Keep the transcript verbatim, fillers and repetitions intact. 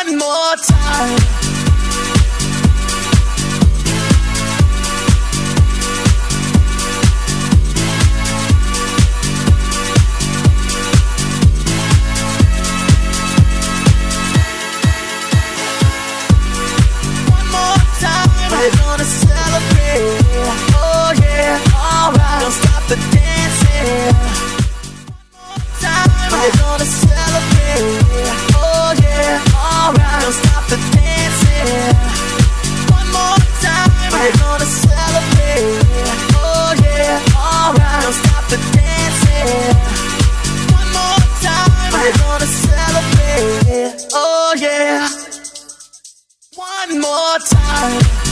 one more time. One more time. We're gonna celebrate. Oh yeah, alright. Don't stop the dancing. One more time. We're gonna celebrate. Oh yeah, alright. Don't stop the dancing. One more time. We're gonna celebrate. Oh yeah, alright. Don't stop the dancing. One more time. We're gonna celebrate. Oh yeah. One more time.